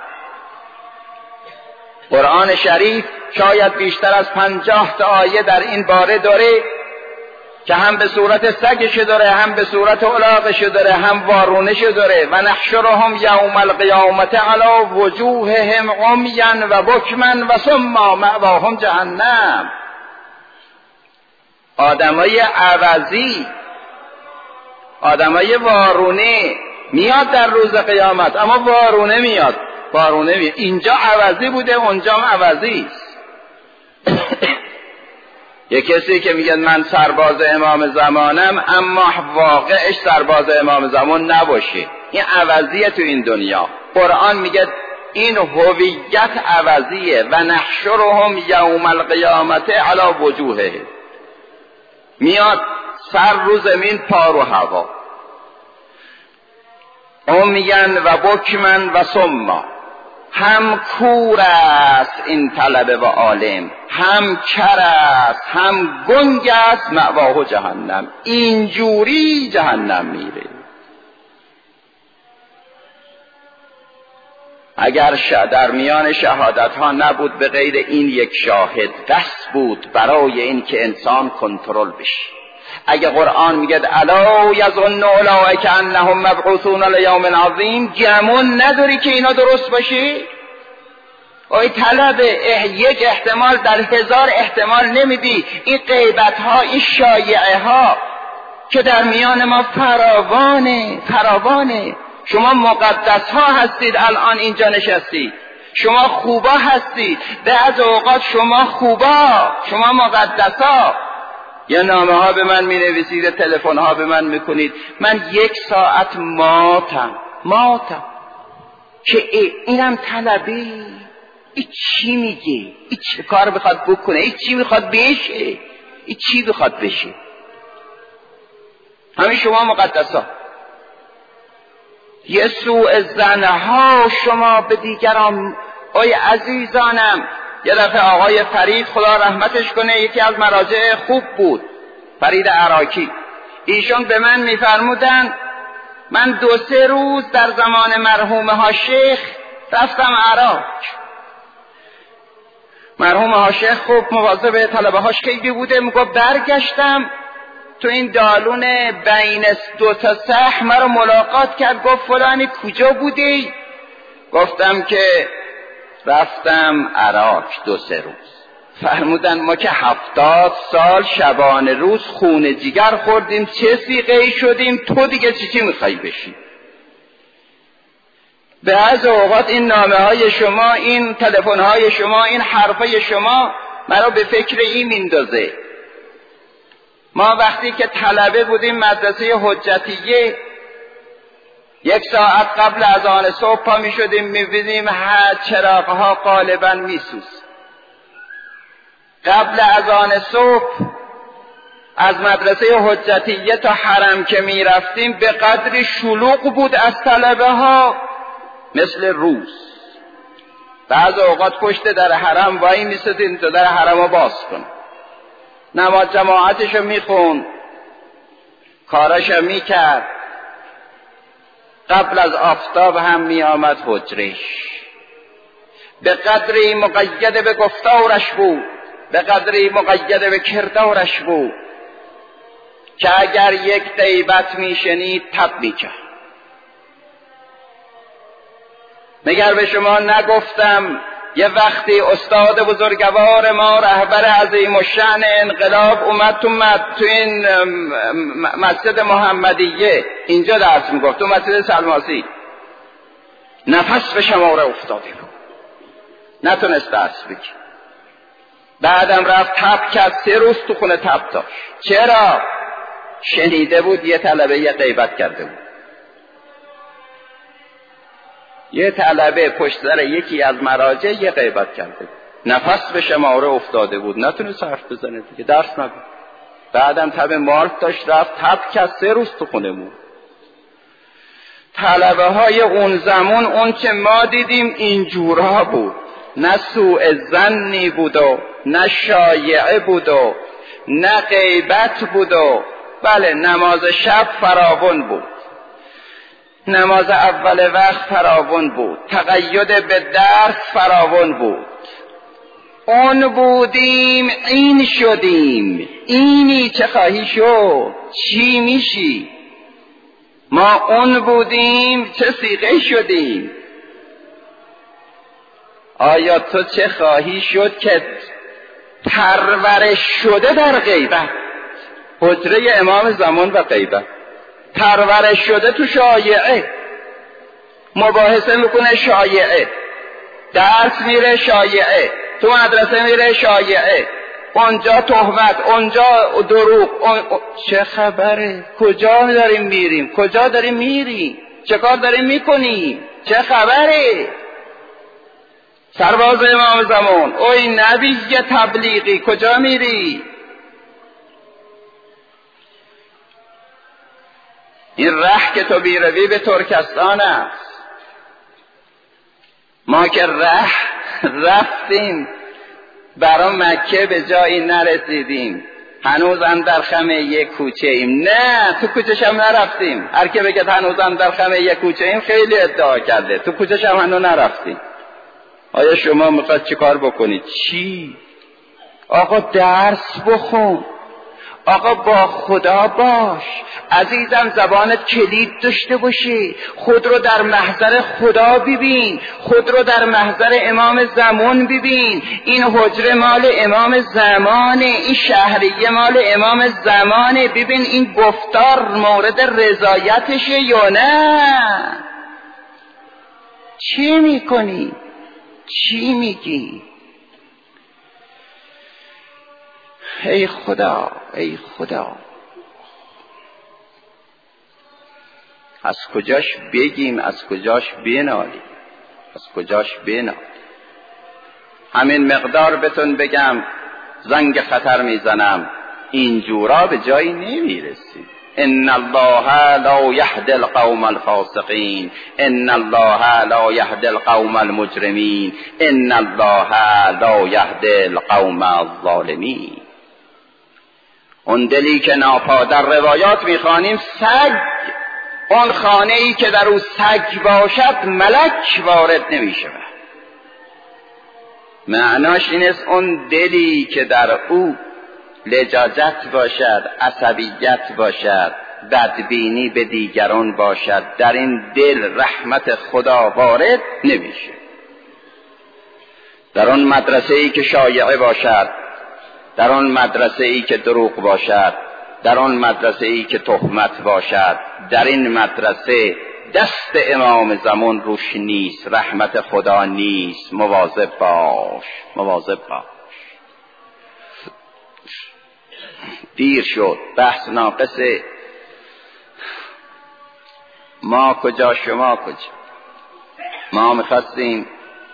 قرآن شریف شاید بیشتر از 50 تا آیه در این باره داره که هم به صورت سگش داره، هم به صورت الاغش داره، هم وارونش داره. و نحشرهم یوم القیامت علی وجوههم عمیا و بکما و صما مأواهم جهنم. آدمای عوضی، آدمای وارونه میاد در روز قیامت، اما وارونه میاد. اینجا عوضی بوده، اونجا هم عوضی است. یه کسی که میگه من سرباز امام زمانم اما واقعش سرباز امام زمان نباشه، این عوضیه تو این دنیا. قرآن میگه این هویت عوضیه. و نحشرهم یوم القیامت علی وجوهه، میاد سر رو زمین، پا رو هوا. اون میگن و بکمن و صما، هم کور است این طلبه و عالم، هم کر است، هم گنگ است، مأواه جهنم. اینجوری جهنم میره. اگر در میان شهادت ها نبود به غیر این یک شاهد، قصد بود برای این که انسان کنترل بشه. اگه قرآن میگه الا یظن اولئک انهم مبعوثون لیوم عظیم، گمون نداری که اینا درست باشه؟ ای طلب یک احتمال در 1000 احتمال نمیدی. این غیبت ها، این شایعه ها که در میان ما فراوانه. شما مقدس ها هستید، الان اینجا نشستید. شما خوبا هستید، بعض اوقات شما خوبا، شما مقدس ها. یا نامه ها به من می نویسید، تلفن ها به من می کنید. من 1 ساعت ماتم که اینم طلبی، این چی میگه، این چه کار بخواد بکنه، این چی میخواد بشه، این چی بخواد بشه. همین شما مقدس ها. یه سوء ظنها شما به دیگران. ای عزیزانم، یه دفعه آقای فرید خدا رحمتش کنه، یکی از مراجع خوب بود، فرید عراقی، ایشون به من میفرمودن من 2-3 روز در زمان مرحوم هاشیخ رفتم عراق. مرحوم هاشیخ خوب مواظب طلبه هاش خیلی بوده. میگه برگشتم تو این دالون بین 2 تا صح مرا ملاقات کرد، گفت فلانی کجا بودی؟ گفتم که رفتم عراق 2-3 روز. فرمودن ما که 70 سال شبانه روز خون جگر خوردیم، چه سیغه‌ای شدیم، تو دیگه چی میخوای بشی؟ به از اوقات این نامه های شما، این تلفن های شما، این حرفای شما مرا به فکر این میندازه. ما وقتی که طلبه بودیم مدرسه حجتیه، 1 ساعت قبل از آن صبح پا می شدیم، می بینیم چراغها غالبا می سوز. قبل از آن صبح از مدرسه حجتیه تا حرم که می رفتیم به قدر شلوغ بود از طلبه ها مثل روز. بعض اوقات پشت در حرم وای می ستیم تا در حرم رو باز کن، نماز جماعتشو می خون، کاراشو می کرد. قبل از آفتاب هم می آمد حجرش. به قدری مقید به گفتارش بود، به قدری مقید به کردارش بود که اگر یک غیبت می شنید تب می کرد. مگر به شما نگفتم یه وقتی استاد بزرگوار ما رهبر عظیم الشأن انقلاب اومد تو این مسجد محمدیه اینجا درس میگفت، تو مسجد سلماسی، نفس به شماره افتاده بود، نتونست درس بگه. بعدم رفت تب کرد، 3 روز تو خونه تب داشت. چرا؟ شنیده بود یه طلبه یه غیبت کرده بود. یه طلبه پشت سر یکی از مراجع یه غیبت کرده بود. نفس به شماره افتاده بود، نتونست حرف بزنه دیگه، درس نبود. بعدم تب مارک داشت، رفت تب که 3 روز تو خونه بود. طلبه های اون زمان اون که ما دیدیم اینجورا بود، نه سوء ظنی بود و نه شایعه بود و نه غیبت بود و بله نماز شب فراوان بود، نماز اول وقت فراوان بود، تقید به درس فراوان بود. اون بودیم این شدیم، اینی چه خواهی شد، چی میشی؟ ما اون بودیم چه صیغه شدیم. آیا تو چه خواهی شد که پرورش شده در غیبت؟ حجره امام زمان و غیبت پرورش شده تو شایعه، مباحثه میکنه شایعه، درس میره شایعه، تو مدرسه میره شایعه، اونجا تهمت، اونجا دروغ، چه خبره؟ کجا داریم میریم؟ کجا داریم میریم؟ چه کار داریم میکنیم؟ چه خبره؟ سرباز امام زمان، اوی نبی تبلیغی، کجا میری؟ این ره که تو بیروی به ترکستان است. ما که رفتیم برا مکه به جایی نرسیدیم، هنوز اندر خم یک کوچه ایم. نه، تو کوچه‌ش هم نرفتیم. هر که بگه هنوز اندر خم یک کوچه ایم خیلی ادعا کرده، تو کوچه‌ش هم هنوز نرفتیم. آیا شما میخواد چی کار بکنید؟ چی؟ آقا درس بخون، آقا با خدا باش، عزیزم زبانت کلید داشته باشه، خود رو در محضر خدا ببین، خود رو در محضر امام زمان ببین. این حجره مال امام زمانه، این شهریه مال امام زمانه، ببین این گفتار مورد رضایتشه یا نه. چی میکنی؟ چی میگی؟ ای خدا، ای خدا، از کجاش بگیم، از کجاش بنالیم، از کجاش بنالیم؟ همین مقدار بهتون بگم، زنگ خطر میزنم، اینجورا به جایی نمیرسیم. ان الله لا یهدی القوم الفاسقین، ان الله لا یهدی القوم المجرمین، ان الله لا یهدی القوم الظالمین. اون دلی که در روایات میخوانیم سگ، اون خانه ای که در او سگ باشد ملک وارد نمیشه. معناش این است اون دلی که در او لجاجت باشد، عصبیت باشد، بدبینی به دیگران باشد، در این دل رحمت خدا وارد نمیشه. در اون مدرسه ای که شایعه باشد، در آن مدرسه ای که دروغ باشد، در آن مدرسه ای که تهمت باشد، در این مدرسه دست امام زمان روش نیست، رحمت خدا نیست. مواظب باش، مواظب باش. دیر شد، بحث ناقصه. ما کجا، شما کجا؟ ما میخواستیم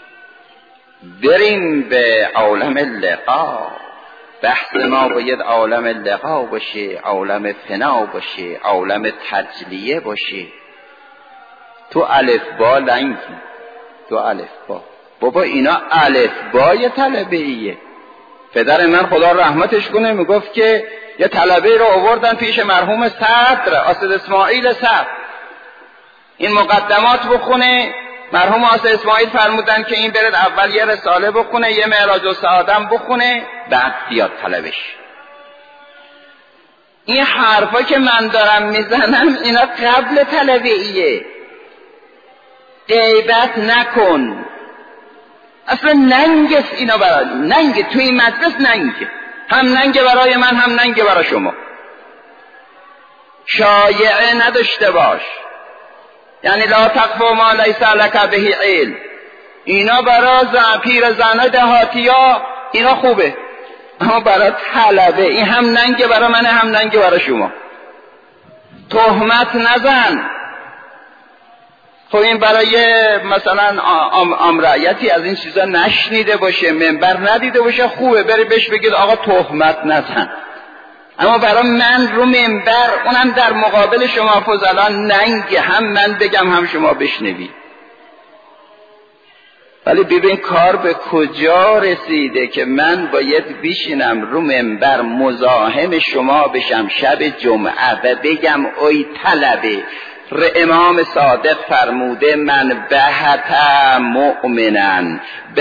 بریم به عالم لقا. بحث ما باید عالم لقا باشه، عالم فنا باشه، عالم تجلیه باشه. تو الفبا لنگی، تو الفبا. بابا اینا الفبای طلبه ایه. پدر من خدا رحمتش کنه میگفت که یه طلبه رو آوردن پیش مرحوم صدر اسد اسماعیل صدر، این مقدمات بخونه. مرحوم اسد اسماعیل فرمودن که این برد اول یه رساله بخونه، یه معراج السعاده بخونه، بعد بیاد طلبش. این حرفا که من دارم میزنم اینا قبل طلبه ایه. غیبت نکن، اصلا ننگ است اینا، برای ننگ توی این مجلس، ننگ، هم ننگ برای من، هم ننگ برای شما. شایعه نداشته باش، یعنی لا تقف ما لیس لک به علم. اینا برای پیر زنای دهاتیا اینا خوبه، اما برای طلبه این هم ننگ برای من، هم ننگ برای شما. تهمت نزن، خب این برای مثلا امرایتی از این چیزا نشنیده باشه، منبر ندیده باشه، خوبه بری بهش بگید آقا تهمت نزن. اما برای من رو منبر، اونم در مقابل شما فضلان، ننگ هم من بگم هم شما بشنوید. ولی ببین کار به کجا رسیده که من باید بشینم رو منبر مزاحم شما بشم شب جمعه و بگم اوی طلبه امام صادق فرموده من بعث مؤمنا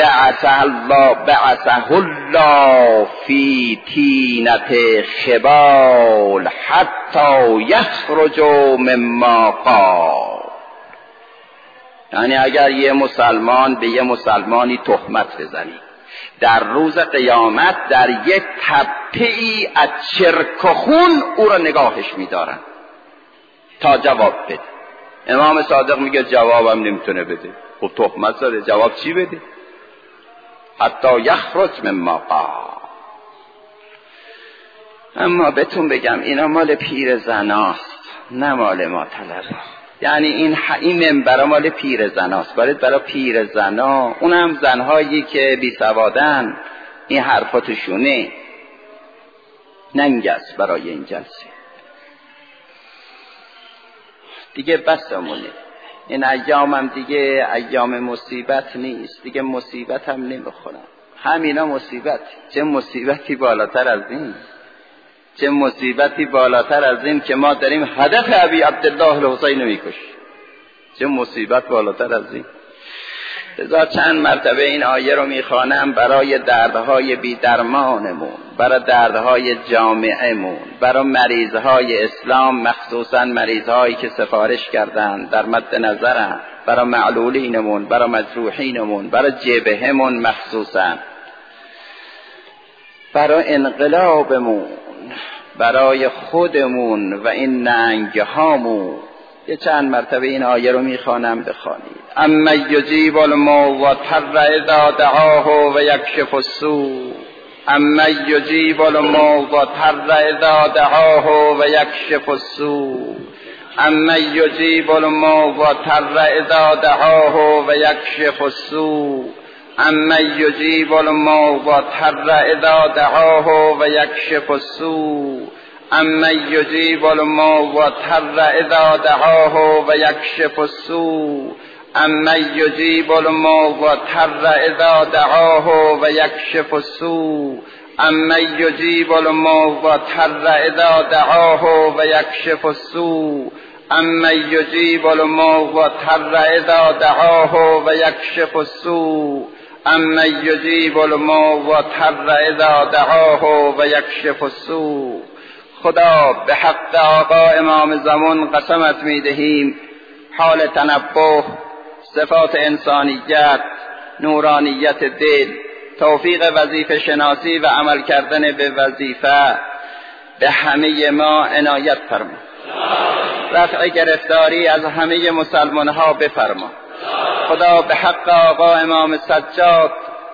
بعثه الله فی تینت خبال حتی یخرج مما قال. یعنی اگر یه مسلمان به یه مسلمانی تهمت بزنی، در روز قیامت در یک تپه‌ای از چرک و خون او را نگاهش می‌دارن تا جواب بده. امام صادق میگه جوابم نمیتونه بده. خب تهمت زده، جواب چی بده؟ حتی یخرج مما قال. اما بهتون بگم اینا مال پیر زناست، نه مال ما طلبه. یعنی این منبر مال پیر زناست، برای پیر زنا، اونم زنهایی که بی سوادن، این حرفاتشونه ننگ است برای این جلسه. دیگه بسمونه، این ایامم دیگه ایام مصیبت نیست، دیگه مصیبت هم نمیخورم. همینا مصیبت، چه مصیبتی بالاتر از این، چه مصیبتی بالاتر از این که ما داریم هدف ابی عبدالله الحسین میکشیم. چه مصیبت بالاتر از این. لذا چند مرتبه این آیه رو میخوانم برای دردهای بی درمانمون، برای دردهای جامعهمون، برای مریضهای اسلام، مخصوصا مریضهایی که سفارش کردن در مد نظرم، برای معلولینمون، برای مجروحینمون، برای جبهمون، مخصوصا برای انقلابمون، برای خودمون و این ننگهامون. یه چند مرتبه این آیه رو میخوانم، بخوانید. اما یجیب المضطر اذا دعاه و یکشف السوء، اما یجیب المضطر اذا دعاه و یکشف السوء، اما یجیب المضطر اذا دعاه و یکشف السوء، اما یجیب المضطر اذا دعاه و یکشف السوء، اما یجیب المضطر اذا دعاه و یکشف السوء، اما یجیب المضطر اذا دعاه و یکشف السوء، اما یجیب المضطر اذا دعاه و یکشف السوء، اما یجیب المضطر اذا دعاه و یکشف السوء، اما یجیب المضطر اذا دعاه و یکشف السوء. خدا به حق آقا امام زمان قسمت میدهیم حال تنبه، صفات انسانیت، نورانیت دل، توفیق وظیفه شناسی و عمل کردن به وظیفه به همه ما عنایت فرما. رفع گرفتاری از همه مسلمان ها بفرما. خدا به حق آقا امام سجاد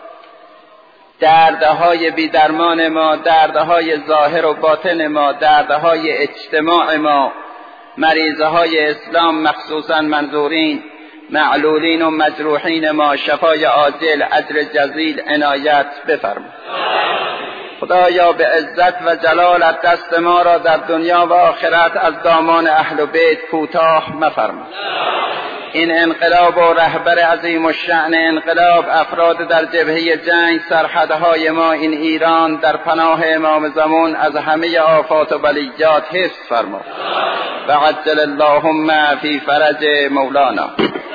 دردهای بیدرمان ما، دردهای ظاهر و باطن ما، دردهای اجتماع ما، مریضهای اسلام مخصوصا منظورین، معلولین و مجروحین ما شفای عاجل، اجر جزیل عنایت بفرما. خدایا به عزت و جلالت دست ما را در دنیا و آخرت از دامان اهل بیت کوتاه مفرما. این انقلاب و رهبر عظیم الشأن انقلاب، افراد در جبهه جنگ، سرحدهای ما این ایران، در پناه امام زمان از همه آفات و بلیات حفظ فرما. و عجل اللهم فی فرج مولانا.